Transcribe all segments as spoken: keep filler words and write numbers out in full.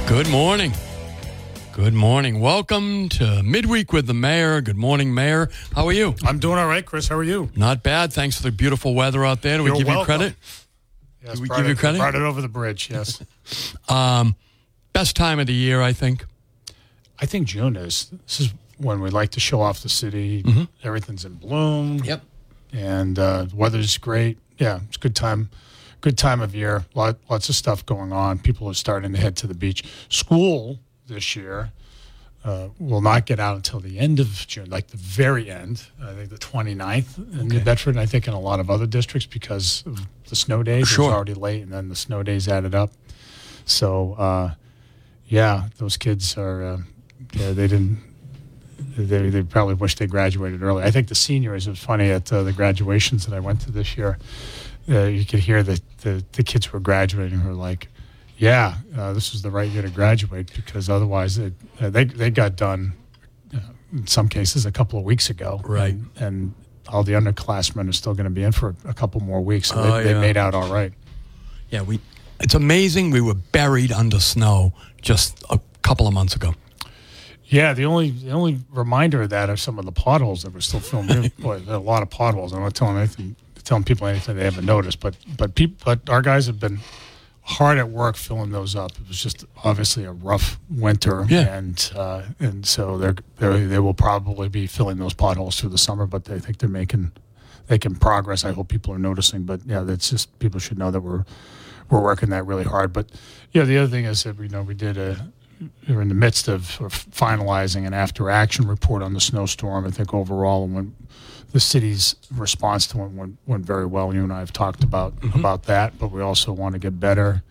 Good morning. Good morning. Welcome to Midweek with the Mayor. Good morning, Mayor. How are you? I'm doing all right, Chris. How are you? Not bad. Thanks for the beautiful weather out there. Do we You're give welcome. you credit? Yes, Do we brought give you it- credit? Brought it over the bridge, yes. Um, best time of the year, I think. I think June is. This is when we like to show off the city. Mhm. Everything's in bloom. Yep. And uh, the weather's great. Yeah, it's a good time. Good time of year. Lot, lots of stuff going on. People are starting to head to the beach. School this year uh, will not get out until the end of June, like the very end. I think the twenty-ninth in New Okay. Bedford, and I think in a lot of other districts because of the snow days. Sure. It was already late, and then the snow days added up. So, uh, yeah, those kids are. Uh, yeah, they didn't. They they probably wish they graduated early. I think the seniors. It was funny at uh, the graduations that I went to this year. Uh, you could hear the, the the kids who were graduating who were like, "Yeah, uh, this was the right year to graduate because otherwise they uh, they they got done uh, in some cases a couple of weeks ago, Right. And, and all the underclassmen are still going to be in for a couple more weeks. So Oh, they, they yeah. made out all right. Yeah, we. It's amazing we were buried under snow just a couple of months ago. Yeah, the only the only reminder of that are some of the potholes that were still filmed. Boy, there are a lot of potholes. I'm not telling anything, telling people anything they haven't noticed, but but people, but our guys have been hard at work filling those up. It was just obviously a rough winter, Yeah. and uh, and so they're, they're they will probably be filling those potholes through the summer. But they think they're making making progress. I hope people are noticing. But yeah, that's just people should know that we're we're working that really hard. But yeah, the other thing is that we know we did a. We were in the midst of, of finalizing an after-action report on the snowstorm. I think overall, when the city's response to it went, went very well. You and I have talked about Mm-hmm. about that, but we also want to get better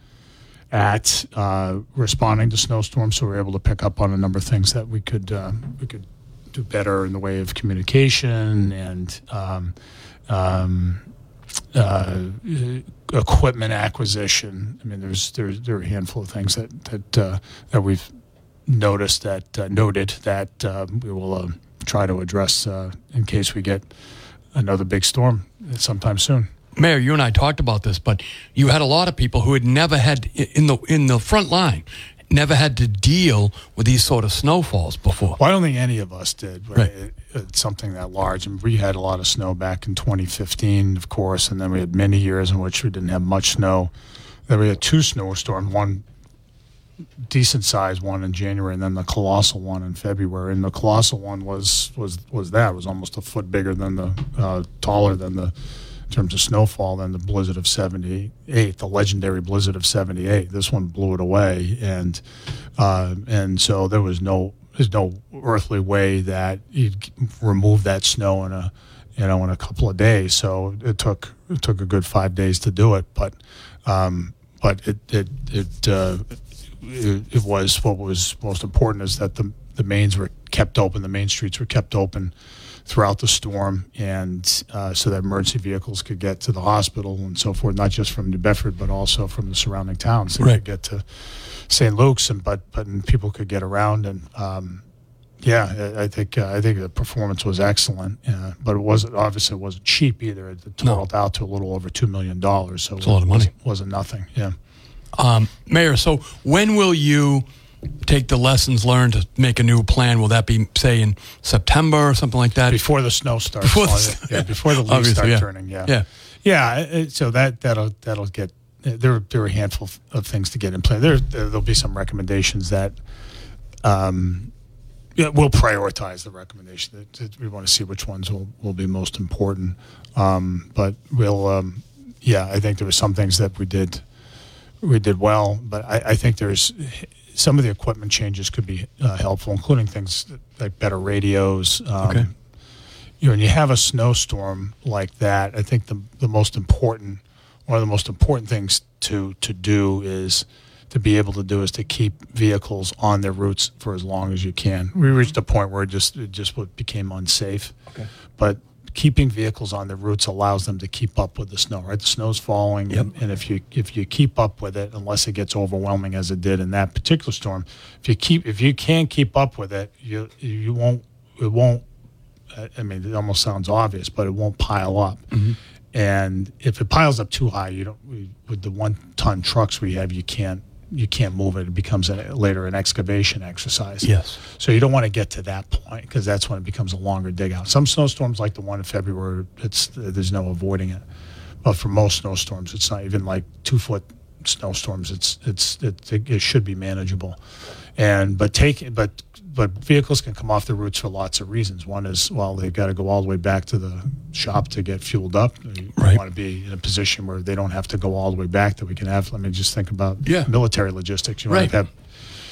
at uh, responding to snowstorms. So we're able to pick up on a number of things that we could uh, we could do better in the way of communication and um, um, uh, equipment acquisition. I mean, there's there's there are a handful of things that that uh, that we've noticed that uh, noted that uh, we will uh, try to address uh, in case we get another big storm sometime soon. Mayor, you and I talked about this, but you had a lot of people who had never had in the in the front line, never had to deal with these sort of snowfalls before. Well, I don't think any of us did. Right. It, it's something that large. And we had a lot of snow back in twenty fifteen, of course, and then we had many years in which we didn't have much snow. Then we had two snowstorms, one decent sized one in January, and then the colossal one in February. And the colossal one was was was that it was almost a foot bigger than the uh, taller than the. In terms of snowfall, than the blizzard of seventy-eight, the legendary blizzard of seventy-eight. This one blew it away, and uh, and so there was no there's no earthly way that you'd remove that snow in a you know in a couple of days. So it took it took a good five days to do it, but um, but it it it, uh, it it was what was most important is that the the mains were kept open, the main streets were kept open throughout the storm, and uh, so that emergency vehicles could get to the hospital and so forth, not just from New Bedford, but also from the surrounding towns. They Right. could get to Saint Luke's, and but but and people could get around. And um, yeah, I I think uh, I think the performance was excellent, uh, but it wasn't obviously it wasn't cheap either. It totaled out to a little over two million dollars. So It's a lot of money. It wasn't, wasn't nothing. Yeah. Um, Mayor, so when will you take the lessons learned to make a new plan? Will that be, say, in September or something like that? Before the snow starts. Before the falling. snow- yeah, before the leaves Obviously, start yeah. turning. Yeah. Yeah. Yeah. it- So that that'll that'll get there. There are a handful of- of things to get in play. There there'll be some recommendations that. Um, yeah, we'll prioritize the recommendation. That, that we want to see which ones will, will be most important. Um, but we'll, um, yeah, I think there were some things that we did, we did well. But I, I think there's some of the equipment changes could be uh, helpful, including things like better radios. Um, Okay. You know, when you have a snowstorm like that, I think the the most important, one of the most important things to to do is to be able to do is to keep vehicles on their routes for as long as you can. We reached a point where it just it just became unsafe. Okay. But keeping vehicles on their routes allows them to keep up with the snow. Right, the snow's falling, Yep. and, and if you if you keep up with it, unless it gets overwhelming as it did in that particular storm, if you keep if you can keep up with it, you you won't it won't. I mean, it almost sounds obvious, but it won't pile up. Mm-hmm. And if it piles up too high, you don't. We, with the one-ton trucks we have, you can't you can't move it. It becomes a, later an excavation exercise. Yes. So you don't want to get to that point because that's when it becomes a longer dig out. Some snowstorms, like the one in February, it's there's no avoiding it. But for most snowstorms, it's not even like two foot snowstorms. It's it's it, it should be manageable. And but take but but vehicles can come off the routes for lots of reasons. One is, well, they've got to go all the way back to the shop to get fueled up. You right. want to be in a position where they don't have to go all the way back, that we can have. Let me just think about yeah. military logistics. You right. want to have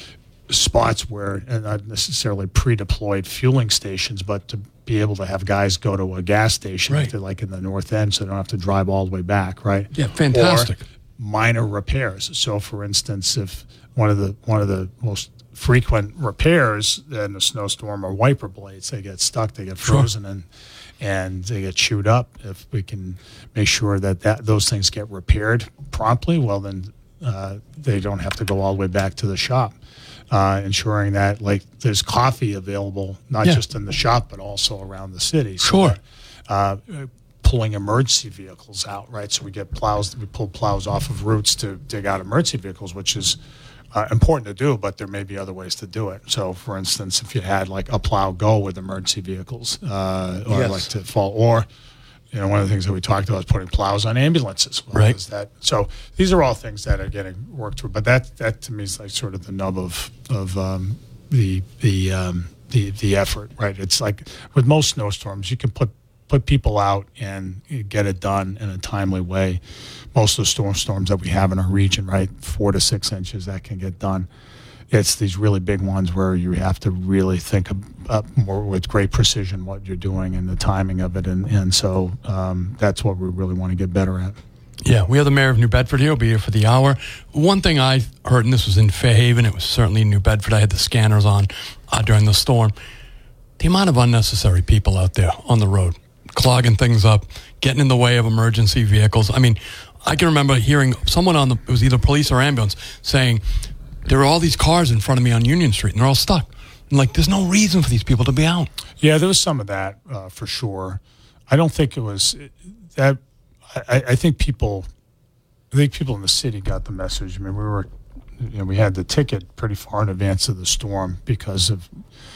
spots where, and not necessarily pre-deployed fueling stations, but to be able to have guys go to a gas station, right. to, like in the north end, so they don't have to drive all the way back, right? Yeah, fantastic. Or minor repairs. So, for instance, if one of the one of the most frequent repairs in a snowstorm are wiper blades, they get stuck, they get frozen, sure. and and they get chewed up. If we can make sure that, that those things get repaired promptly, well, then uh, they don't have to go all the way back to the shop. Uh, ensuring that, like, there's coffee available, not yeah. just in the shop, but also around the city. So sure. that, uh, pulling emergency vehicles out, right? So we get plows, we pull plows off of routes to dig out emergency vehicles, which is uh, important to do, but there may be other ways to do it. So, for instance, if you had like a plow go with emergency vehicles, uh, or yes. like to fall, or you know, one of the things that we talked about is putting plows on ambulances. Well, right. Is that, so these are all things that are getting worked through. But that, that to me is like sort of the nub of of um, the the um, the the effort, right? It's like with most snowstorms, you can put put people out and get it done in a timely way. Most of the storm storms that we have in our region, right, four to six inches, that can get done. It's these really big ones where you have to really think up more with great precision what you're doing and the timing of it, and and so um, that's what we really want to get better at. Yeah, we have the mayor of New Bedford here. He'll be here for the hour. One thing I heard, and this was in Fairhaven, it was certainly in New Bedford. I had the scanners on uh, during the storm. The amount of unnecessary people out there on the road, clogging things up, getting in the way of emergency vehicles. I mean, I can remember hearing someone on the, it was either police or ambulance, saying, there are all these cars in front of me on Union Street, and they're all stuck. And like, there's no reason for these people to be out. Yeah, there was some of that uh, for sure. I don't think it was that. I, I think people, I think people in the city got the message. I mean, we were, you know, we had the ticket pretty far in advance of the storm because of,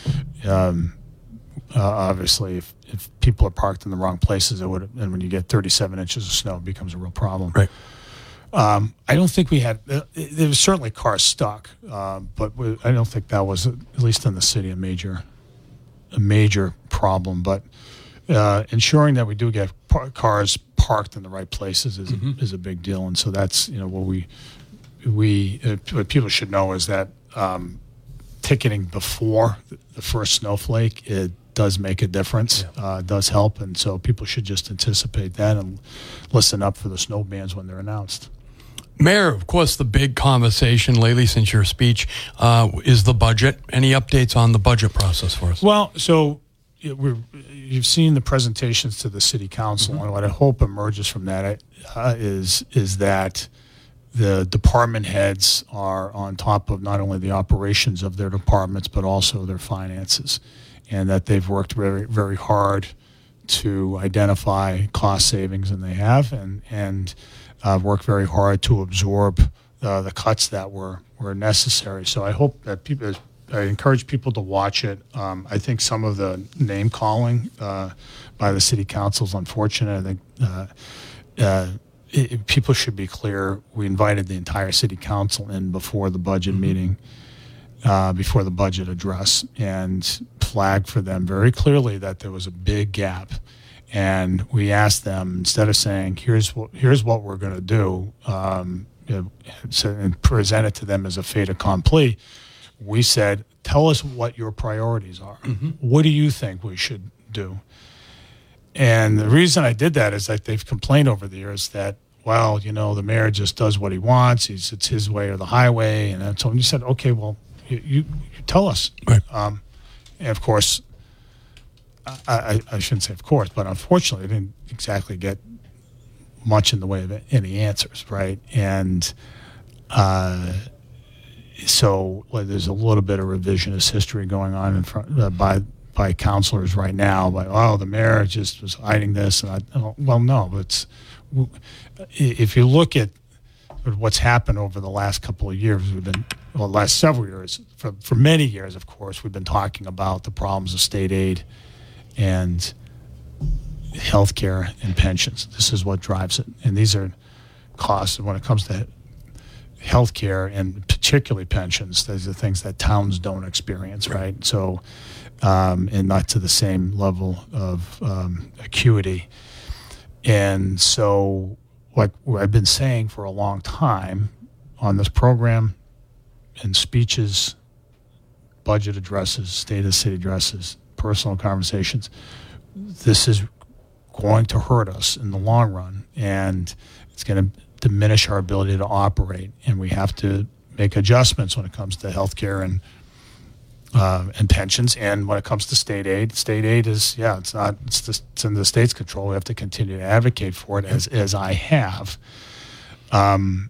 um, uh, obviously, if, if people are parked in the wrong places, it would. And when you get thirty-seven inches of snow, it becomes a real problem. Right. Um, I don't think we had, uh, there was certainly cars stuck, uh, but we, I don't think that was, at least in the city, a major, a major problem. But uh, ensuring that we do get par- cars parked in the right places is, mm-hmm. a, is a big deal. And so that's, you know, what we, we uh, what people should know is that um, ticketing before the first snowflake, it does make a difference, yeah. uh, does help. And so people should just anticipate that and listen up for the snow bans when they're announced. Mayor, of course, the big conversation lately since your speech uh, is the budget. Any updates on the budget process for us? Well, so we're, you've seen the presentations to the city council, mm-hmm. and what I hope emerges from that uh, is is that the department heads are on top of not only the operations of their departments but also their finances, and that they've worked very very hard to identify cost savings, and they have, and and. Uh, worked very hard to absorb uh, the cuts that were, were necessary. So I hope that people, I encourage people to watch it. Um, I think some of the name calling uh, by the city council is unfortunate. I think uh, uh, it, it, people should be clear. We invited the entire city council in before the budget mm-hmm. meeting, uh, before the budget address, and flagged for them very clearly that there was a big gap. And we asked them, instead of saying, here's what, here's what we're going to do, um, you know, and present it to them as a fait accompli, we said, tell us what your priorities are. Mm-hmm. What do you think we should do? And the reason I did that is that they've complained over the years that, well, you know, the mayor just does what he wants. He's, it's his way or the highway. And so you said, okay, well, you, you, you tell us. Right. Um, and, of course, I, I, I shouldn't say of course, but unfortunately, I didn't exactly get much in the way of any answers, right? And uh, so well, there's a little bit of revisionist history going on in front uh, by by counselors right now. Like, oh, the mayor just was hiding this, and I, well, no, it's if you look at but what's happened over the last couple of years, we've been, well, the last several years, for, for many years, of course, we've been talking about the problems of state aid and health care and pensions. This is what drives it. And these are costs. And when it comes to health care and particularly pensions, these are things that towns don't experience, right? So, um, and not to the same level of um, acuity. And so like I've been saying for a long time on this program, in speeches, budget addresses, state of the city addresses, personal conversations, this is going to hurt us in the long run, and it's going to diminish our ability to operate, and we have to make adjustments when it comes to health care and uh, and pensions, and when it comes to state aid. State aid is, yeah, it's not, it's, just, it's in the state's control. We have to continue to advocate for it, as as I have. Um,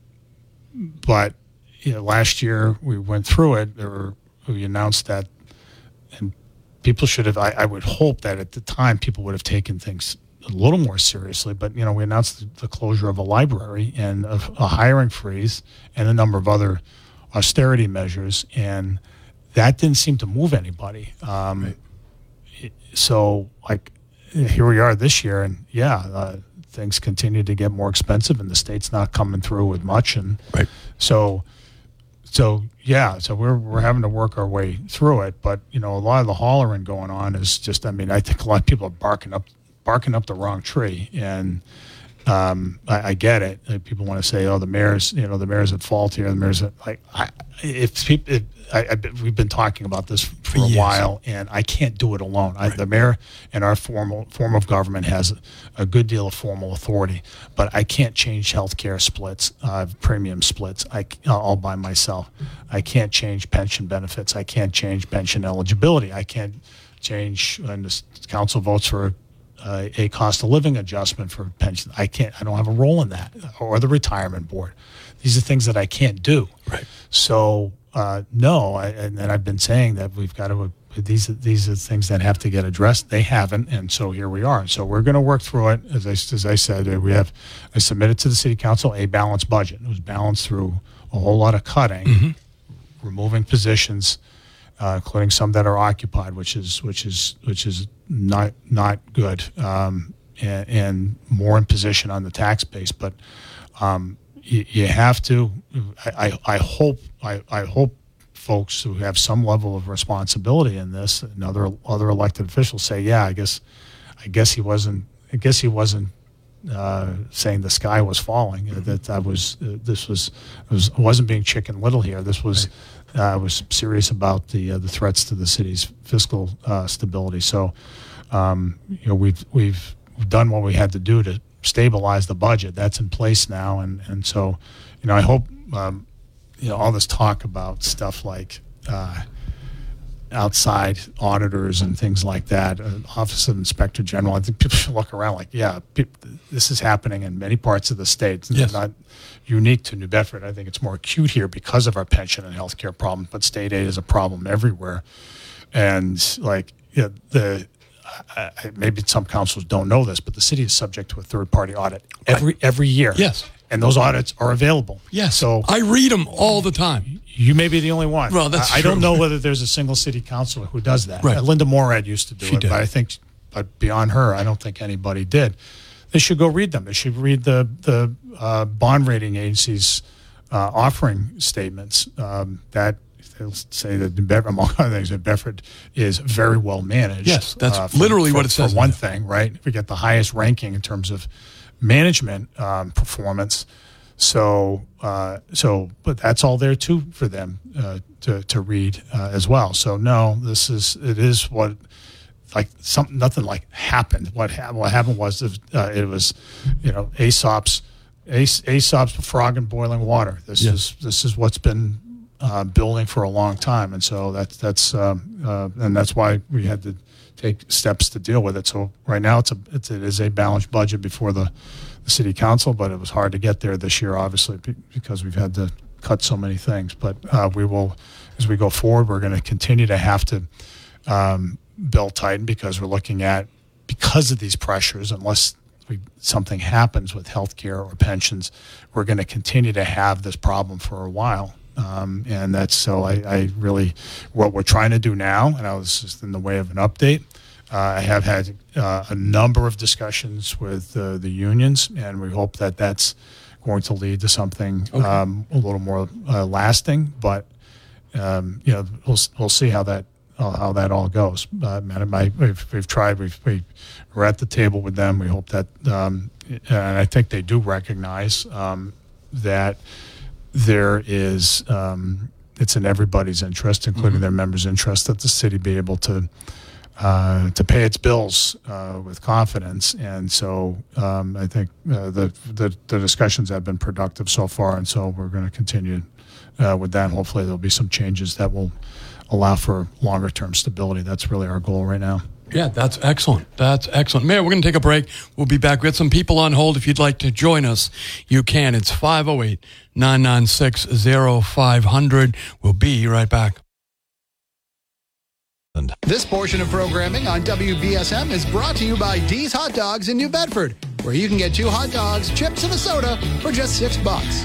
but you know, last year we went through it. There were, we announced that, and people should have, I, I would hope that at the time people would have taken things a little more seriously, but you know, we announced the, the closure of a library and a, a hiring freeze and a number of other austerity measures, and that didn't seem to move anybody. Um, right. it, so, like, here we are this year, and yeah, uh, things continue to get more expensive, and the state's not coming through with much, and right. so, so yeah, so we're we're having to work our way through it. But you know, a lot of the hollering going on is just, I mean, I think a lot of people are barking up. barking up the wrong tree, and um, I, I get it. Like, people want to say, "Oh, the mayor's, you know, the mayor's at fault here." The mayor's at, like, I, if people, if, I, I, we've been talking about this for a yes. while, and I can't do it alone. I, right. The mayor and our formal form of government has a, a good deal of formal authority, but I can't change healthcare splits, uh, premium splits. I all by myself. I can't change pension benefits. I can't change pension eligibility. I can't change when the council votes for Uh, a cost of living adjustment for pension. I can't. I don't have a role in that, or the retirement board. These are things that I can't do. Right. So uh, no, I, and, and I've been saying that we've got to. These these are things that have to get addressed. They haven't, and so here we are. So we're going to work through it. As I as I said, we have. I submitted to the city council a balanced budget. It was balanced through a whole lot of cutting, mm-hmm. removing positions. Uh, including some that are occupied, which is which is which is not not good, um, and, and more imposition on the tax base. But um, you, you have to. I, I, I hope I, I hope folks who have some level of responsibility in this, and other other elected officials, say, yeah, I guess I guess he wasn't. I guess he wasn't. Uh, saying the sky was falling. Mm-hmm. That that was uh, this was was wasn't being Chicken Little here. This was right. uh, was serious about the uh, the threats to the city's fiscal uh, stability. So, um, you know, we've we've done what we had to do to stabilize the budget. That's in place now, and and so, you know, I hope um, you know, all this talk about stuff like. Uh, outside auditors and things like that, uh, Office of Inspector General, I think people should look around like, yeah, people, this is happening in many parts of the state. It's yes. not unique to New Bedford. I think it's more acute here because of our pension and healthcare problem, but state aid is a problem everywhere. And like, yeah, the I, I, maybe some councils don't know this, but the city is subject to a third-party audit every every year. Yes. And those audits are available. Yes. So I read them all the time. You may be the only one. Well, that's I, I true. don't know whether there's a single city councilor who does that. Right. Uh, Linda Morad used to do she it, did. but I think, but beyond her, I don't think anybody did. They should go read them. They should read the the uh, bond rating agencies' uh, offering statements um, that they'll say that New Bedford, among other things, that Bedford is very well managed. Yes, that's uh, for, literally for, what it says. For one thing, right? We get the highest ranking in terms of management um, performance. So, uh, so, but that's all there too for them uh, to to read uh, as well. So, no, this is it is what like something nothing like happened. What happened? What happened was uh, it was, you know, Aesop's Aesop's frog in boiling water. This yes. is this is what's been uh, building for a long time, and so that's that's um, uh, and that's why we had to take steps to deal with it. So right now it's a it's, it is a balanced budget before the. the city council, but it was hard to get there this year, obviously, because we've had to cut so many things. But uh, we will, as we go forward, we're going to continue to have to um, belt tighten because we're looking at, because of these pressures, unless we, something happens with healthcare or pensions, we're going to continue to have this problem for a while. Um, and that's so I, I really, what we're trying to do now, and I was just in the way of an update, uh, I have had uh, a number of discussions with uh, the unions, and we hope that that's going to lead to something okay. um, a little more uh, lasting. But, um, you know, we'll, we'll see how that uh, how that all goes. Uh, Madam, I, we've, we've tried, we've, we, we're at the table with them. We hope that, um, and I think they do recognize um, that there is, um, it's in everybody's interest, including mm-hmm. their members' interest, that the city be able to uh, to pay its bills uh, with confidence. And so um, I think uh, the, the the discussions have been productive so far, and so we're going to continue uh, with that. And hopefully there'll be some changes that will allow for longer-term stability. That's really our goal right now. Yeah, that's excellent. That's excellent. Mayor, we're going to take a break. We'll be back. We have some people on hold. If you'd like to join us, you can. It's five oh eight, nine nine six, oh five hundred. We'll be right back. This portion of programming on W B S M is brought to you by D's Hot Dogs in New Bedford, where you can get two hot dogs, chips, and a soda for just six bucks.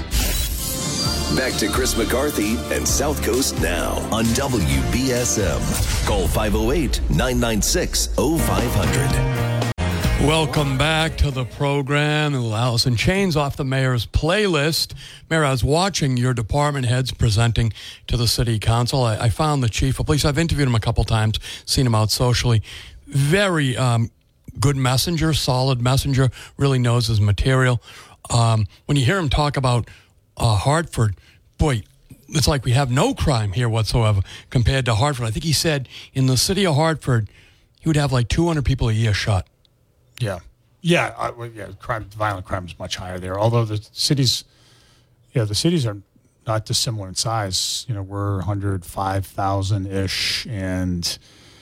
Back to Chris McCarthy and South Coast Now on W B S M. Call five oh eight, nine nine six, oh five hundred. Welcome back to the program. A little Alice in Chains off the mayor's playlist. Mayor, I was watching your department heads presenting to the city council. I, I found the chief of police. I've interviewed him a couple times, seen him out socially. Very um, good messenger, solid messenger, really knows his material. Um, when you hear him talk about uh, Hartford, boy, it's like we have no crime here whatsoever compared to Hartford. I think he said in the city of Hartford, he would have like two hundred people a year shot. Yeah, yeah, uh, well, yeah. Crime, violent crime is much higher there. Although the cities, yeah, the cities are not dissimilar in size. You know, we're one hundred five thousand ish, and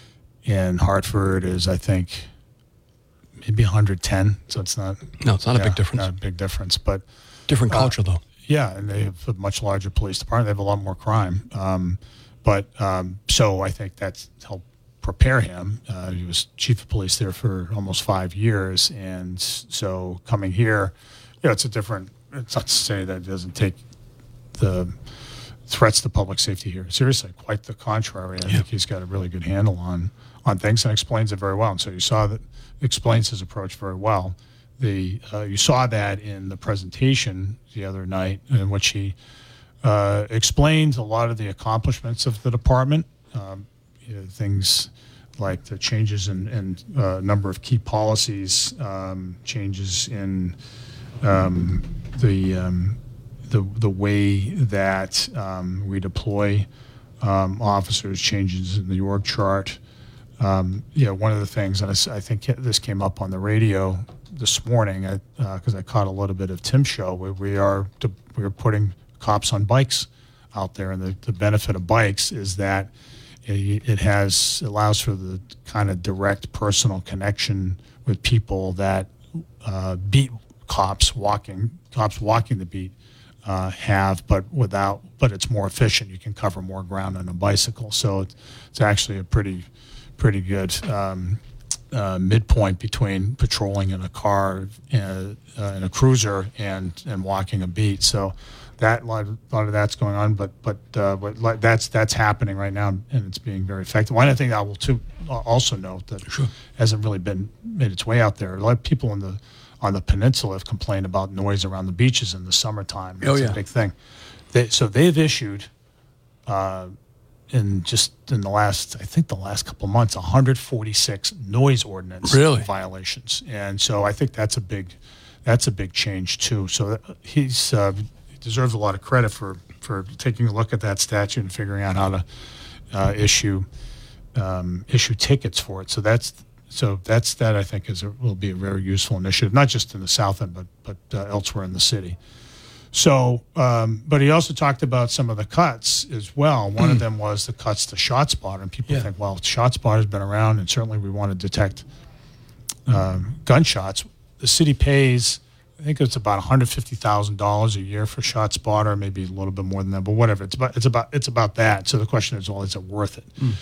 in Hartford is I think maybe one hundred ten. So it's not. No, it's not yeah, a big difference. Not a big difference, but different culture uh, though. Yeah, and they have a much larger police department. They have a lot more crime, um, but um, so I think that's helped prepare him. Uh, he was chief of police there for almost five years, and so coming here, you know, it's a different. It's not to say that it doesn't take the threats to public safety here seriously. Quite the contrary. I yeah. think he's got a really good handle on on things and explains it very well. And so you saw that explains his approach very well. The uh, you saw that in the presentation the other night, in which he uh, explained a lot of the accomplishments of the department. Um, you know, things like the changes in, in uh, number of key policies, um, changes in um, the, um, the the way that um, we deploy um, officers, changes in the org chart. Um, you know, one of the things, and I, I think this came up on the radio this morning, because I, uh, I caught a little bit of Tim's show, where we are to, we are putting cops on bikes out there, and the, the benefit of bikes is that it has allows for the kind of direct personal connection with people that uh, beat cops walking cops walking the beat uh, have, but without but it's more efficient. You can cover more ground on a bicycle, so it's, it's actually a pretty pretty good um, uh, midpoint between patrolling in a car and uh, in a cruiser and and walking a beat. So. That a lot, of, a lot of that's going on, but but, uh, but that's that's happening right now, and it's being very effective. One other thing I will too also note that sure. hasn't really been made its way out there. A lot of people in the on the peninsula have complained about noise around the beaches in the summertime. That's oh yeah, a big thing. They, so they've issued, uh, in just in the last I think the last couple of months, one hundred forty-six noise ordinance really? violations, and so I think that's a big that's a big change too. So he's. Uh, deserves a lot of credit for, for taking a look at that statute and figuring out how to uh, issue um, issue tickets for it. So that's so that's that I think is a, will be a very useful initiative, not just in the South End, but but uh, elsewhere in the city. So, um, but he also talked about some of the cuts as well. One of them was the cuts to ShotSpotter, and people yeah. think, well, ShotSpotter has been around, and certainly we want to detect um, gunshots. The city pays. I think it's about one hundred fifty thousand dollars a year for ShotSpotter, maybe a little bit more than that, but whatever. It's about it's about it's about that. So the question is, well, is it worth it? Mm.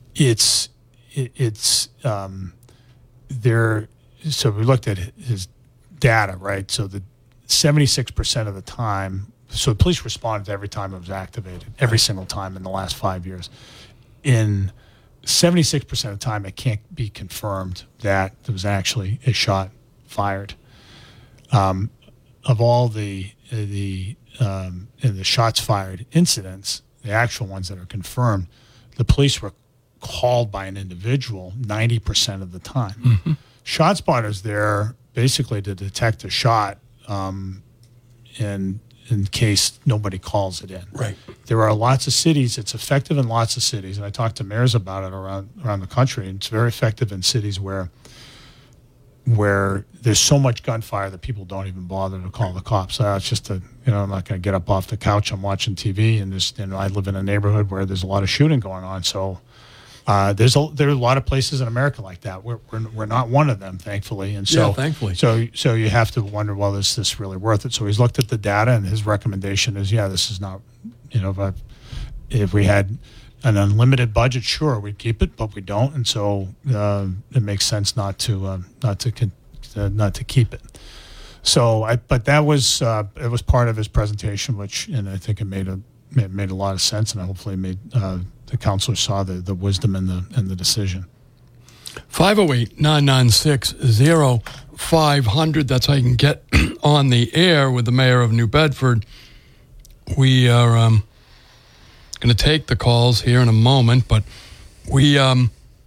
It's it, it's um, there. So we looked at his data, right? So the seventy-six percent of the time, so the police responded every time it was activated, every single time in the last five years. In seventy-six percent of the time, it can't be confirmed that there was actually a shot fired. Um, of all the the um, in the shots fired incidents, the actual ones that are confirmed, the police were called by an individual ninety percent of the time. Mm-hmm. Shot spotters there basically to detect a shot um, in in case nobody calls it in. Right. There are lots of cities. It's effective in lots of cities, and I talked to mayors about it around around the country. And it's very effective in cities where where there's so much gunfire that people don't even bother to call the cops. Uh, it's just a, you know, I'm not going to get up off the couch. I'm watching T V, and there's, you know, I live in a neighborhood where there's a lot of shooting going on. So uh, there's a there are a lot of places in America like that. We're we're, we're not one of them, thankfully. And so yeah, thankfully. So so you have to wonder, well, is this really worth it? So he's looked at the data, and his recommendation is, yeah, this is not, you know, if I, if we had an unlimited budget, sure, we'd keep it, but we don't, and so uh, it makes sense not to uh, not to con- uh, not to keep it. So, I but that was uh, it was part of his presentation, which, and I think it made a it made a lot of sense, and hopefully made uh, the counselor saw the, the wisdom in the in the decision. five oh eight, nine nine six, oh five hundred. That's how you can get on the air with the mayor of New Bedford. We are um, going to take the calls here in a moment, but we, um,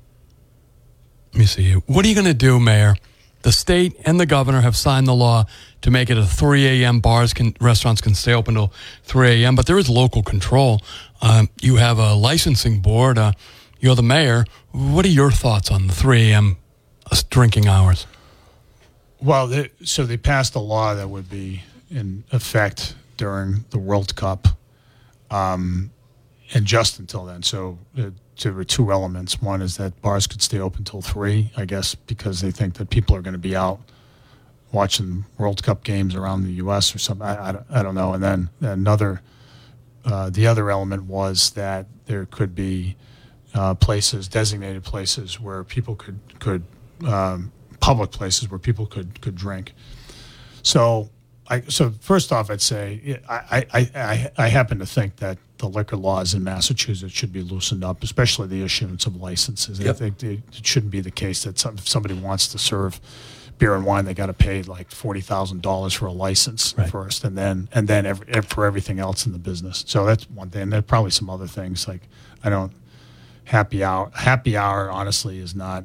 let me see. What are you going to do, Mayor? The state and the governor have signed the law to make it a three a.m. Bars can, restaurants can stay open till three a.m., but there is local control. Um, you have a licensing board. Uh, you're the mayor. What are your thoughts on the three a.m. drinking hours? Well, they, so they passed a law that would be in effect during the World Cup, um, and just until then. So uh, there were two elements. One is that bars could stay open till three, I guess, because they think that people are going to be out watching World Cup games around the U S or something. I, I, I don't know. And then another, uh, the other element was that there could be uh, places, designated places where people could could um, public places where people could could drink. So. I, so first off, I'd say I, I, I, I happen to think that the liquor laws in Massachusetts should be loosened up, especially the issuance of licenses. Yep. I think they, it shouldn't be the case that some, if somebody wants to serve beer and wine, they got to pay like forty thousand dollars for a license right. first, and then and then every, for everything else in the business. So that's one thing. And there are probably some other things like I don't happy hour. Happy hour, honestly, is not.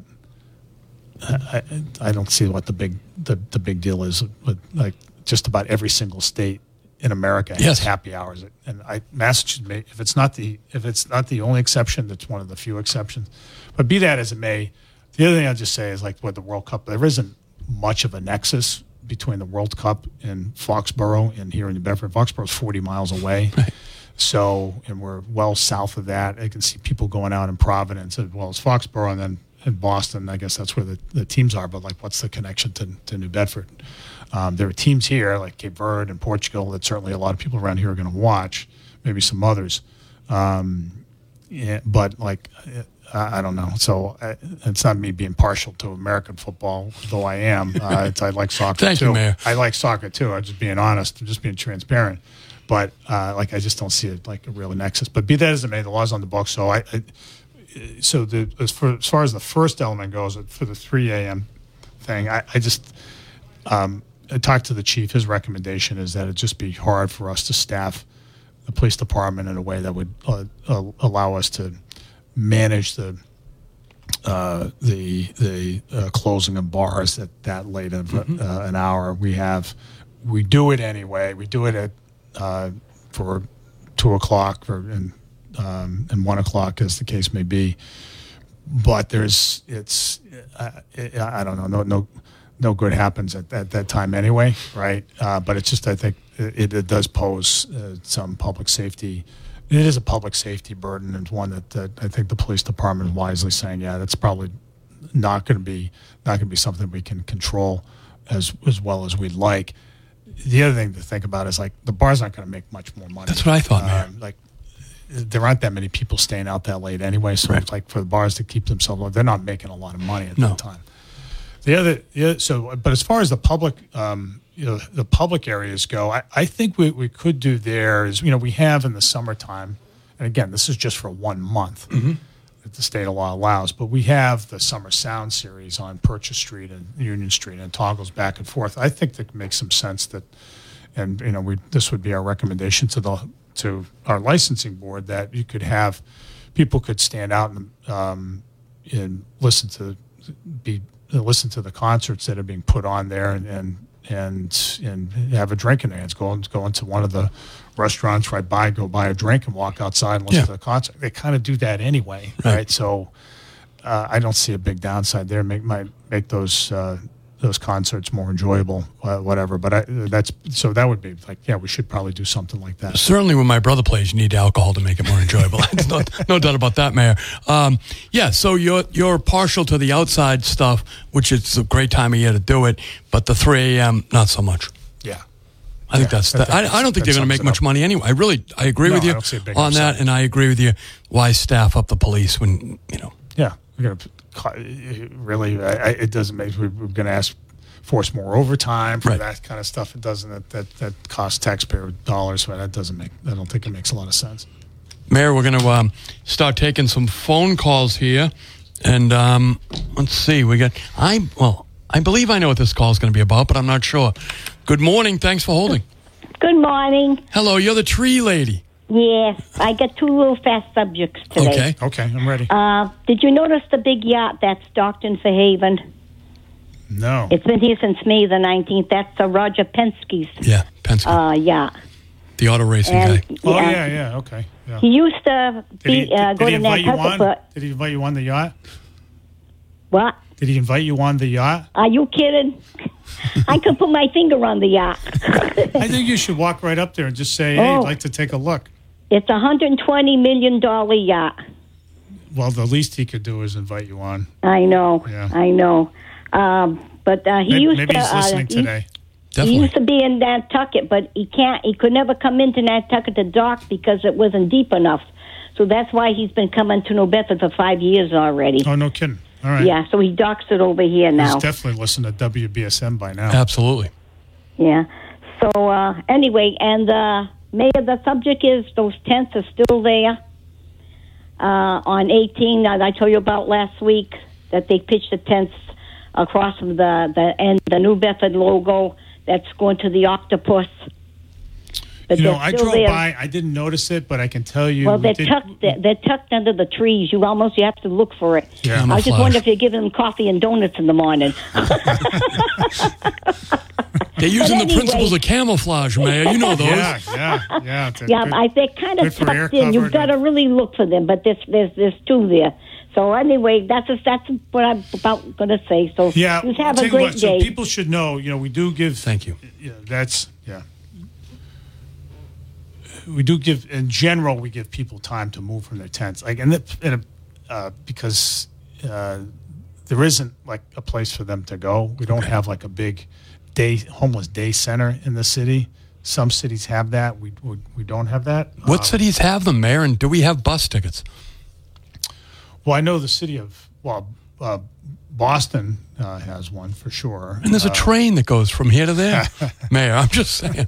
I, I don't see what the big the, the big deal is. But like. Just about every single state in America has yes. happy hours, and I, Massachusetts may, if it's not the if it's not the only exception, that's one of the few exceptions. But be that as it may, the other thing I'll just say is like with the World Cup, there isn't much of a nexus between the World Cup and Foxborough and here in New Bedford. Foxborough is forty miles away, right. so and we're well south of that. I can see people going out in Providence as well as Foxborough, and then in Boston. I guess that's where the, the teams are. But like, what's the connection to, to New Bedford? Um, there are teams here like Cape Verde and Portugal that certainly a lot of people around here are going to watch, maybe some others. Um, yeah, but like, I, I don't know. So I, it's not me being partial to American football, though I am. Uh, it's, I like soccer Thank too. You, Mayor. I like soccer too. I'm just being honest. I'm just being transparent. But uh, like, I just don't see it like a real nexus. But be that as it may, the law's on the books. So I, I so the as, for, as far as the first element goes, for the three a.m. thing, I, I just. Um, I talked to the chief. His recommendation is that it just be hard for us to staff the police department in a way that would uh, uh, allow us to manage the uh, the the uh, closing of bars at that late of mm-hmm. uh, an hour. We have we do it anyway. We do it at uh, for two o'clock or and um, and one o'clock, as the case may be. But there's it's uh, I don't know no no. No good happens at, at that time anyway, right? Uh, but it's just, I think it, it does pose uh, some public safety. It is a public safety burden, and one that, that I think the police department is wisely saying, yeah, that's probably not going to be not going to be something we can control as as well as we'd like. The other thing to think about is like the bar's not going to make much more money. That's what I thought, uh, man. Like there aren't that many people staying out that late anyway, so right. it's like for the bars to keep themselves, they're not making a lot of money at no. that time. The other, the other, so, but as far as the public, um, you know, the public areas go, I, I think what we could do there is, you know, we have in the summertime, and again, this is just for one month mm-hmm. that the state law allows, but we have the Summer Sound series on Purchase Street and Union Street, and it toggles back and forth. I think that makes some sense that, and you know, we this would be our recommendation to the to our licensing board that you could have people could stand out and um, and listen to be listen to the concerts that are being put on there and and and, and have a drink in their hands. Go and go into one of the restaurants right by, go buy a drink and walk outside and listen Yeah. to the concert. They kind of do that anyway, Right. right? So uh, I don't see a big downside there. Make might make those. Uh, those concerts more enjoyable, uh, whatever. But I, that's so that would be like, yeah, we should probably do something like that. Certainly when my brother plays, you need alcohol to make it more enjoyable. no, no doubt about that, Mayor. Um, yeah, so you're you're partial to the outside stuff, which is a great time of year to do it, but the three a.m., not so much. Yeah. I think Yeah, that's. I The, think I, I that's- don't think that they're going to sums make it much up. money anyway. I really, I agree No, with I you don't see a big on that, upside. and I agree with you. Why staff up the police when you know? Yeah, we're gonna really. I, I, it doesn't make. We're, we're gonna ask force more overtime for Right. that kind of stuff. It doesn't. That that, that costs taxpayer dollars. But that doesn't make. I don't think it makes a lot of sense. Mayor, we're going to um, start taking some phone calls here, and um, let's see. We got. I well, I believe I know what this call is going to be about, but I'm not sure. Good morning. Thanks for holding. Good morning. Hello, you're the tree lady. Yes, I got two real fast subjects today. Okay. Okay, I'm ready. Uh, did you notice the big yacht that's docked in Fairhaven? no. It's been here since May the nineteenth. That's uh, Roger Penske's Yeah, Penske, uh, yacht. the auto racing And, guy. oh yeah, yeah. Okay. Yeah. He used to Did he, be, uh, did go he to invite you Nantucket on? for... Did he invite you on the yacht? What? Did he invite you on the yacht? Are you kidding? I could put my finger on the yacht. I think you should walk right up there and just say, "Hey, Oh. I'd like to take a look." It's a one hundred twenty million dollars yacht. Well, the least he could do is invite you on. I know. Yeah. I know. Um, but uh, he Maybe, used maybe to... he's uh, listening he- today. He Definitely. used to be in Nantucket, but he can't. He could never come into Nantucket to dock because it wasn't deep enough. So that's why he's been coming to New Bedford for five years already. Oh, no kidding. All right. Yeah, so he docks it over here now. He's definitely listened to W B S M by now. Absolutely. Yeah. So uh, anyway, and uh, Mayor, the subject is those tents are still there uh, on eighteen. That I told you about last week that they pitched the tents across from the the and the New Bedford logo that's going to the octopus. But You know, they're I still drove there. by. I didn't notice it, but I can tell you. Well, we they're did- tucked. They're, they're tucked under the trees. You almost you have to look for it. Yeah. I was just Camouflage. wondering if you're giving them coffee and donuts in the morning. They're using the anyway- principles of camouflage, Mayor. You know those. Yeah, yeah, yeah. It's a Yeah, good- I, they're kind good of for air tucked in. You've cover got to and- really look for them, but there's there's there's two there. So anyway, that's just, that's what I'm about going to say. So Yeah, just have tell a you great what, so day. people should know. You know, we do give. Thank you. Yeah, that's yeah. We do give, in general, we give people time to move from their tents, like, and it, and it, uh, because uh, there isn't like a place for them to go. We don't have like a big day homeless day center in the city. Some cities have that. We we, we don't have that. What Um, cities have them, Mayor? And do we have bus tickets? Well, I know the city of well, uh, Boston uh, has one for sure. And there's a Uh, train that goes from here to there, Mayor. I'm just saying.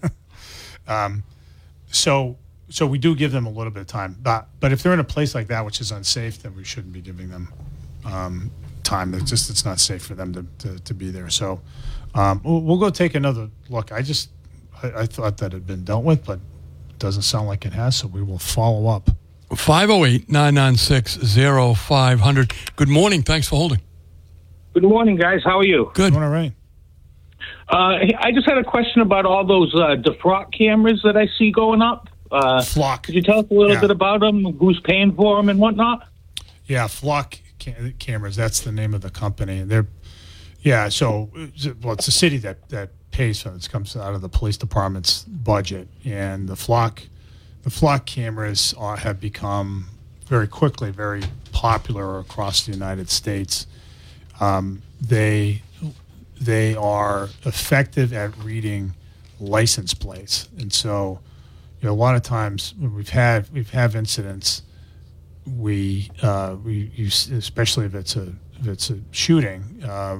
So, so we do give them a little bit of time, but but if they're in a place like that which is unsafe, then we shouldn't be giving them um, time. It's just it's not safe for them to, to, to be there. So, um, we'll, we'll go take another look. I just I, I thought that had been dealt with, but it doesn't sound like it has. So we will follow up. five oh eight, nine nine six, oh five hundred. Good morning. Thanks for holding. Good morning, guys. How are you? Good. All right. Uh, I just had a question about all those uh, defrock cameras that I see going up. Uh, Flock. Could you tell us a little Yeah. bit about them, who's paying for them and whatnot? Yeah, Flock cam- cameras. That's the name of the company. And they're, yeah. So, well, it's a city that that pays for it. It comes out of the police department's budget, and the Flock, the Flock cameras are, have become very quickly very popular across the United States. Um, they they are effective at reading license plates, and so, you know, a lot of times when we've had we've have incidents. We uh, we use, especially if it's a if it's a shooting, uh,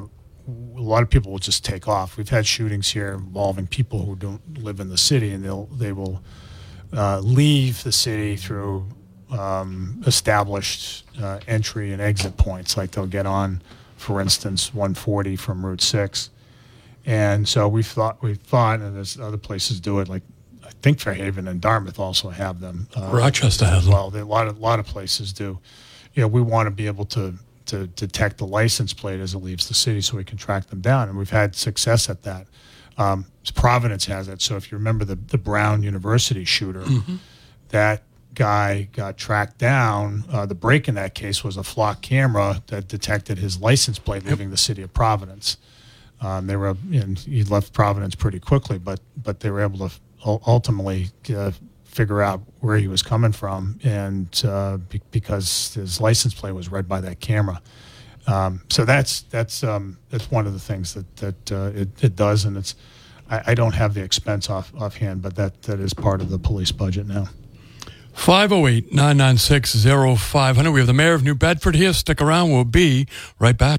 a lot of people will just take off. We've had shootings here involving people who don't live in the city, and they'll they will uh, leave the city through um, established uh, entry and exit points. Like they'll get on, for instance, one forty from Route six, and so we thought we thought, and there's other places do it. Like I think Fairhaven and Dartmouth also have them. Uh, Rochester has them. Well, they, a lot of a lot of places do. You know, we want to be able to. to detect the license plate as it leaves the city so we can track them down. And we've had success at that. Um, Providence has it. So if you remember the, the Brown University shooter, mm-hmm. that guy got tracked down. Uh, the break in that case was a flock camera that detected his license plate leaving the city of Providence. Um, they were, and he left Providence pretty quickly, but but they were able to ultimately uh, figure out where he was coming from, and uh, be, because his license plate was read by that camera. Um, so that's that's um, that's one of the things that that uh, it, it does, and it's I, I don't have the expense off offhand, but that, that is part of the police budget now. five oh eight, nine nine six, oh five hundred. We have the mayor of New Bedford here. Stick around. We'll be right back.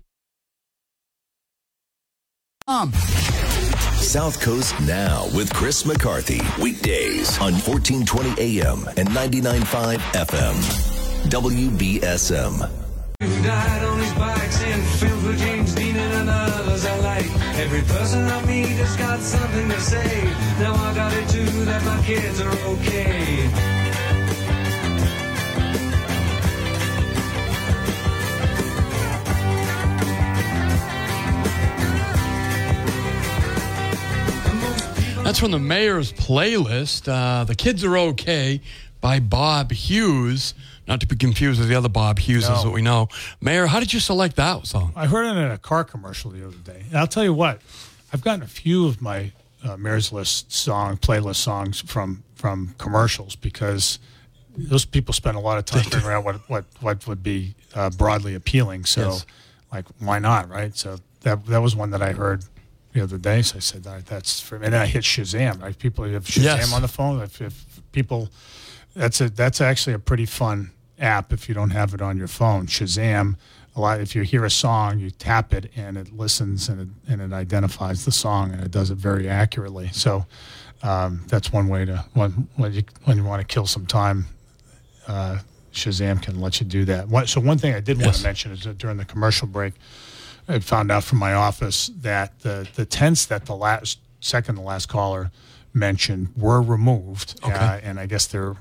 Um. South Coast Now with Chris McCarthy. Weekdays on fourteen twenty A M and ninety-nine point five F M. W B S M. Who died on his bikes and filled with James Dean and others I like. Every person I meet has got something to say. Now I got it too that my kids are okay. That's from the mayor's playlist. Uh, the Kids Are Okay by Bob Hughes. Not to be confused with the other Bob Hughes No. that we know. Mayor, how did you select that song? I heard it in a car commercial the other day. And I'll tell you what, I've gotten a few of my uh, Mayor's List song, playlist songs from, from commercials because those people spend a lot of time figuring out what, what, what would be uh, broadly appealing. So, Yes. like, why not, right? So that that was one that I heard the other day, so I said, all right, that's for me. And then I hit Shazam. Right? People have Shazam Yes. on the phone. If, if people, that's a that's actually a pretty fun app if you don't have it on your phone. Shazam. A lot. If you hear a song, you tap it and it listens and it and it identifies the song and it does it very accurately. So um, that's one way to when when you when you want to kill some time. Uh, Shazam can let you do that. One, so one thing I did want Yes. to mention is that during the commercial break, I found out from my office that the, the tents that the last second to last caller mentioned were removed, Okay. uh, and I guess they're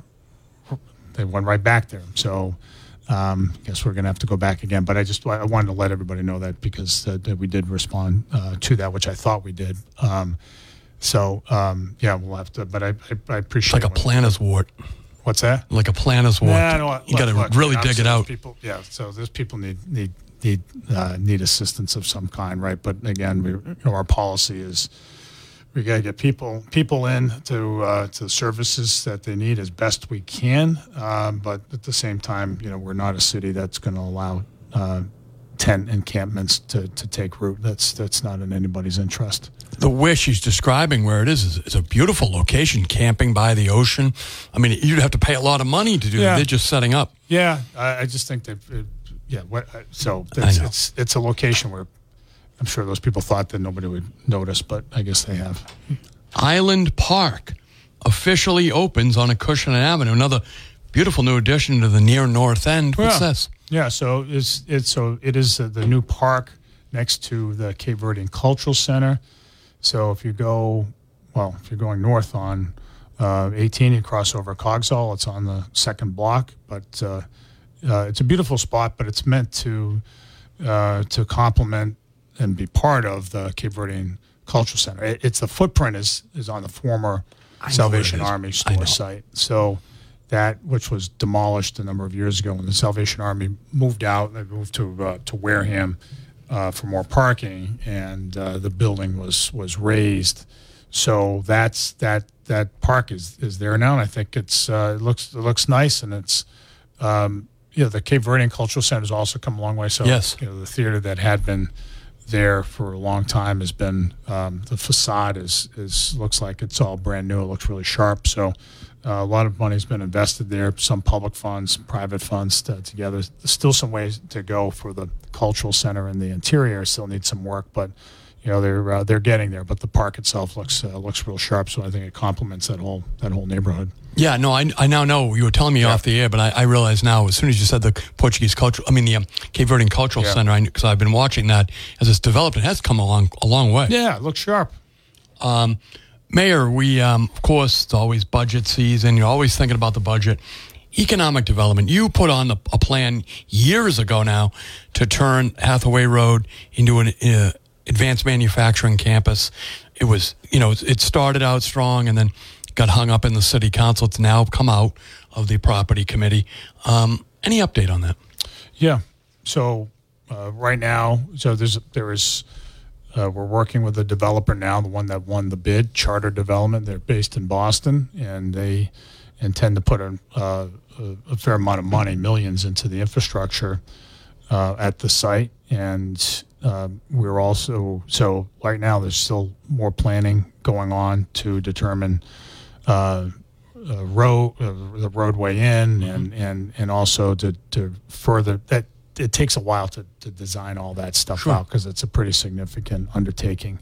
they went right back there. So um, I guess we're going to have to go back again. But I just I wanted to let everybody know that because uh, that we did respond uh, to that, which I thought we did. Um, so um, yeah, we'll have to. But I I, I appreciate Like a when- planner's wart. What's that? Like a planner's wart. Nah, no, you got look, to really look, dig it obviously out. People, yeah, so those people need need need uh, need assistance of some kind, right? But again, we, you know, our policy is we got to get people people in to uh, to the services that they need as best we can. Um, but at the same time, you know, we're not a city that's going to allow uh, tent encampments to, to take root. That's that's not in anybody's interest. The Wish he's describing where it is is, is a beautiful location, camping by the ocean. I mean, you'd have to pay a lot of money to do Yeah. that. They're just setting up. Yeah, I, I just think that, it, yeah. What, uh, so it's, know. it's it's a location where I'm sure those people thought that nobody would notice, but I guess they have. Island Park officially opens on Acushnet Avenue. Another beautiful new addition to the near north end. What's yeah. this? Yeah, so it's it's so it is uh, the new park next to the Cape Verdean Cultural Center. So if you go, well, if you're going north on uh, eighteen, you cross over Cogsall. It's on the second block, but uh, uh, it's a beautiful spot. But it's meant to uh, to complement and be part of the Cape Verdean Cultural Center. It, it's the footprint is is on the former I know Salvation where it is. Army I know. store site. So that which was demolished a number of years ago when the Salvation Army moved out, they moved to uh, to Wareham. Uh, for more parking, and uh, the building was was raised, so that's that that park is is there now, and I think it's uh, it looks it looks nice, and it's um, you know the Cape Verdean Cultural Center has also come a long way. So Yes. you know the theater that had been there for a long time has been um, the facade is is looks like it's all brand new. It looks really sharp. So Uh, a lot of money has been invested there, some public funds, private funds to, together. There's still some ways to go for the cultural center in the interior. Still needs some work, but you know they're uh, they're getting there. But the park itself looks uh, looks real sharp, so I think it complements that whole that whole neighborhood. Yeah, no, I, I now know. You were telling me yeah. off the air, but I, I realize now, as soon as you said the Portuguese cultural, I mean the um, Cape Verdean Cultural yeah. Center, because I've been watching that as it's developed, it has come a long, a long way. Yeah, it looks sharp. Um, Mayor, we, um, of course, it's always budget season. You're always thinking about the budget. Economic development. You put on a, a plan years ago now to turn Hathaway Road into an uh, advanced manufacturing campus. It was, you know, it started out strong and then got hung up in the city council. It's now come out of the property committee. Um, any update on that? Yeah. So uh, right now, so there's there is. Uh, we're working with the developer now, the one that won the bid, Charter Development. They're based in Boston, and they intend to put a, uh, a fair amount of money, millions, into the infrastructure uh, at the site. And uh, we're also, so right now there's still more planning going on to determine uh, uh, road, uh, the roadway in, mm-hmm. and, and, and also to, to further that. It takes a while to, to design all that stuff sure. out because it's a pretty significant undertaking.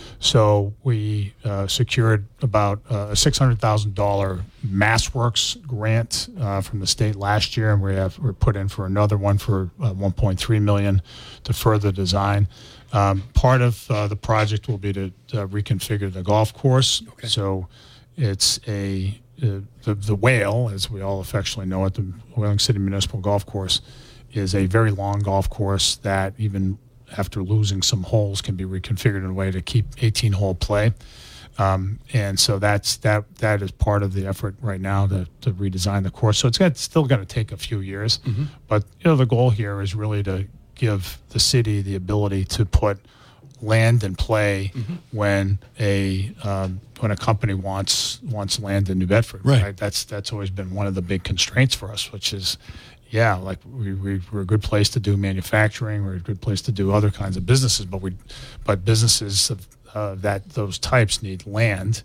So we uh, secured about uh, a six hundred thousand dollars MassWorks grant uh, from the state last year, and we have we're put in for another one for uh, one point three million dollars to further design. Um, part of uh, the project will be to uh, reconfigure the golf course. Okay. So it's a uh, the the Whale, as we all affectionately know it, the Whaling City Municipal Golf Course, is a very long golf course that even after losing some holes can be reconfigured in a way to keep eighteen-hole play. Um, and so that's that that is part of the effort right now to, to redesign the course. So it's, got, it's still going to take a few years. Mm-hmm. But you know the goal here is really to give the city the ability to put land and play mm-hmm. when a um, when a company wants wants land in New Bedford. Right. right. That's that's always been one of the big constraints for us, which is yeah, like we, we we're a good place to do manufacturing. We're a good place to do other kinds of businesses, but we but businesses of uh, that those types need land,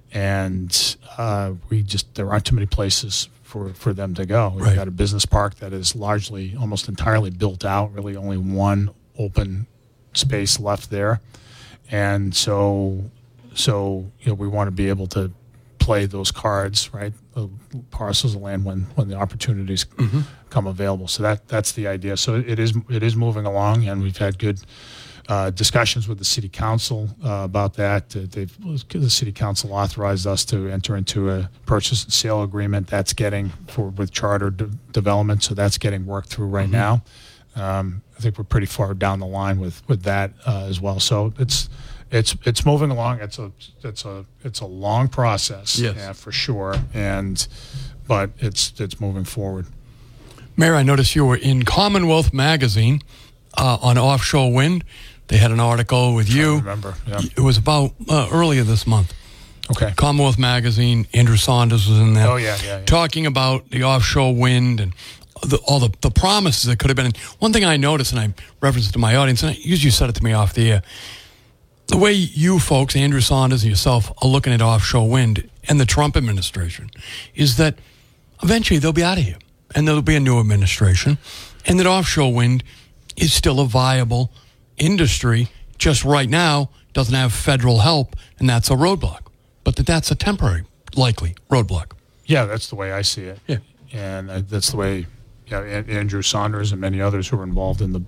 and uh, we just there aren't too many places for, for them to go. We've right. got a business park that is largely, almost entirely built out. Really, only one open space left there, and so so you know we want to be able to play those cards, right? The parcels of land when when the opportunities mm-hmm. come available. So that that's the idea. So it is it is moving along, and we've had good uh, discussions with the city council uh, about that. Uh, they've the city council authorized us to enter into a purchase and sale agreement that's getting for with Charter de- Development. So that's getting worked through right mm-hmm. now. Um, I think we're pretty far down the line with with that uh, as well. So it's. It's it's moving along. It's a it's a it's a long process, yes. yeah, for sure. And but it's it's moving forward. Mayor, I noticed you were in Commonwealth Magazine uh, on offshore wind. They had an article with you. I remember, yeah. It was about uh, earlier this month. Okay. Commonwealth Magazine. Andrew Saunders was in there. Oh yeah, yeah. yeah. Talking about the offshore wind and the, all the the promises that could have been. And one thing I noticed, and I referenced it to my audience, and I usually said it to me off the air. The way you folks, Andrew Saunders and yourself, are looking at offshore wind and the Trump administration is that eventually they'll be out of here and there'll be a new administration, and that offshore wind is still a viable industry, just right now doesn't have federal help, and that's a roadblock. But that that's a temporary, likely, roadblock. Yeah, that's the way I see it. Yeah. And uh, that's the way yeah, Andrew Saunders and many others who are involved in the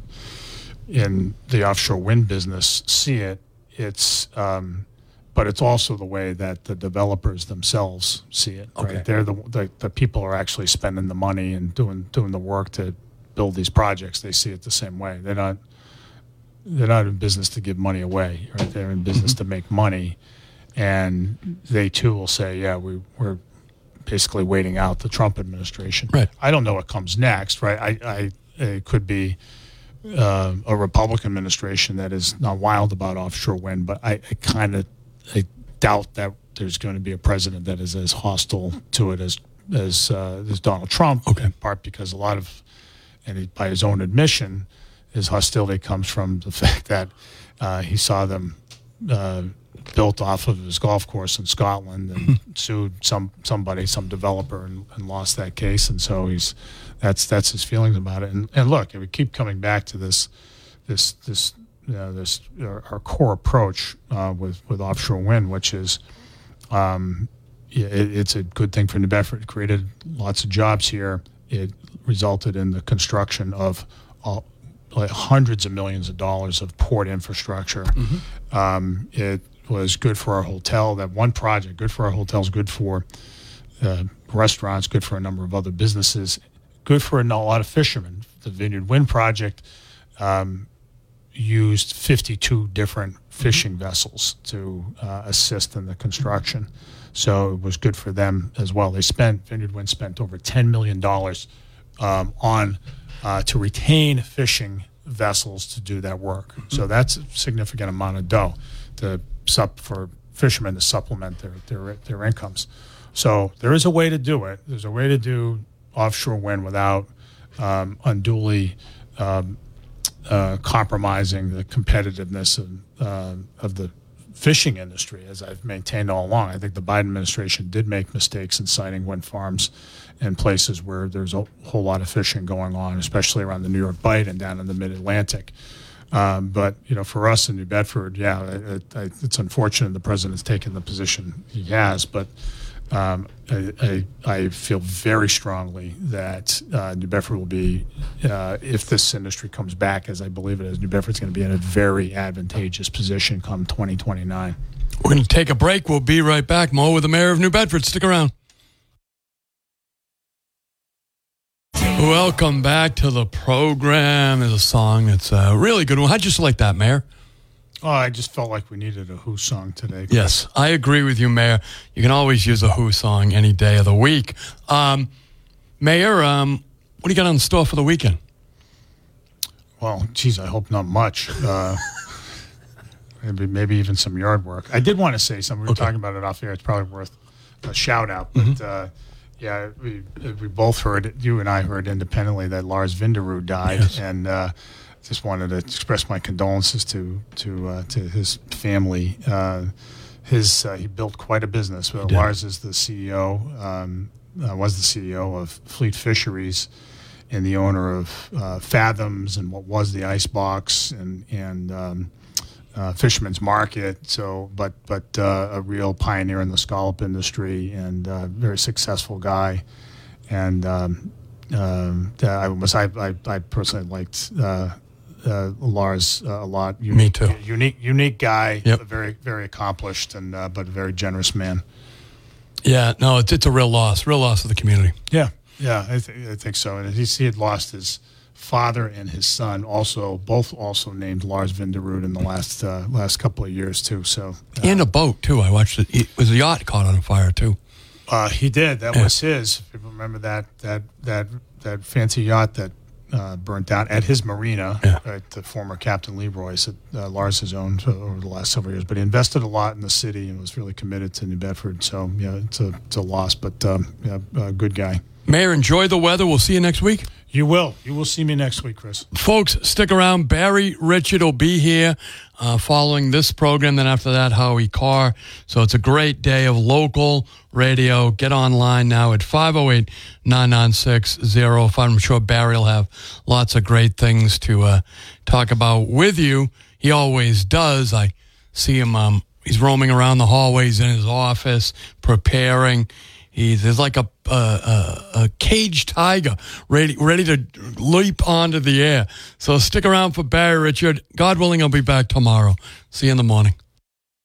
in the offshore wind business see it. It's, um, but it's also the way that the developers themselves see it. Okay. Right? They're the, the the people are actually spending the money and doing doing the work to build these projects. They see it the same way. They're not they're not in business to give money away. Right? They're in business mm-hmm. to make money, and they too will say, "Yeah, we we're basically waiting out the Trump administration." Right. I don't know what comes next. Right. I, I it could be. Uh, a Republican administration that is not wild about offshore wind, but I, I kind of I doubt that there's going to be a president that is as hostile to it as as, uh, as Donald Trump. Okay. In part because a lot of, and he, by his own admission, his hostility comes from the fact that uh, he saw them uh, built off of his golf course in Scotland and sued some somebody, some developer, and, and lost that case. And so he's that's that's his feelings about it. And, and look, we keep coming back to this this this you know, this our, our core approach uh, with with offshore wind, which is um, it, it's a good thing for New Bedford. It created lots of jobs here. It resulted in the construction of all, like hundreds of millions of dollars of port infrastructure. Mm-hmm. Um, it was good for our hotel. That one project, good for our hotels, good for uh, restaurants, good for a number of other businesses, good for a lot of fishermen. The Vineyard Wind project um, used fifty-two different fishing vessels to uh, assist in the construction. So it was good for them as well. They spent, Vineyard Wind spent over ten million dollars um, on uh, to retain fishing vessels to do that work. Mm-hmm. So that's a significant amount of dough to sup for fishermen to supplement their, their their incomes. So there is a way to do it. There's a way to do offshore wind without um, unduly um, uh, compromising the competitiveness of uh, of the fishing industry, as I've maintained all along. I think the Biden administration did make mistakes in siting wind farms in places where there's a whole lot of fishing going on, especially around the New York Bight and down in the Mid-Atlantic. Um, but, you know, for us in New Bedford, yeah, it, it, it's unfortunate the president's taken the position he has, but um, I, I, I feel very strongly that uh, New Bedford will be, uh, if this industry comes back, as I believe it is, New Bedford's going to be in a very advantageous position come twenty twenty-nine. We're going to take a break. We'll be right back. More with the mayor of New Bedford. Stick around. Welcome back to the program. There's a song that's a really good one. How'd you select that, Mayor? Oh, I just felt like we needed a Who song today. Yes, I agree with you, Mayor. You can always use a Who song any day of the week. Um, Mayor, um, what do you got on the store for the weekend? Well, geez, I hope not much. Uh, maybe, maybe even some yard work. I did want to say something. We were okay. talking about it off air. It's probably worth a shout out. But mm-hmm. uh, yeah, we we both heard, you and I heard independently that Lars Vinderud died, yes. and uh, just wanted to express my condolences to to uh, to his family. Uh, his uh, he built quite a business. Well, Lars is the C E O, um, uh, was the C E O of Fleet Fisheries, and the owner of uh, Fathoms and what was the Icebox and and um, uh, Fisherman's Market. So, but but uh, a real pioneer in the scallop industry and uh, very successful guy. And um, uh, I was I, I I personally liked uh, uh, Lars uh, a lot. Unique, Me too. Unique unique guy. Yep. Very very accomplished and uh, but a very generous man. Yeah. No, it's it's a real loss. Real loss of the community. Yeah. Yeah, I, th- I think so. And he, he had lost his father and his son, also both also named Lars Vinderud in the last uh, last couple of years too. So uh, and a boat too. I watched it. It was a yacht caught on fire too. Uh, he did. That yeah. was his. If you remember that that that that fancy yacht that uh, burnt down at his marina, yeah. right, the former Captain Leroy's that uh, Lars has owned over the last several years. But he invested a lot in the city and was really committed to New Bedford. So yeah, it's a it's a loss, but um, yeah, a good guy. Mayor, enjoy the weather. We'll see you next week. You will. You will see me next week, Chris. Folks, stick around. Barry Richard will be here uh, following this program. Then after that, Howie Carr. So it's a great day of local radio. Get online now at five oh eight, nine nine six, oh five. I'm sure Barry will have lots of great things to uh, talk about with you. He always does. I see him. Um, he's roaming around the hallways in his office, preparing. He's there's like a, a, a, a caged tiger ready ready to leap onto the air. So stick around for Barry Richard. God willing, I'll be back tomorrow. See you in the morning.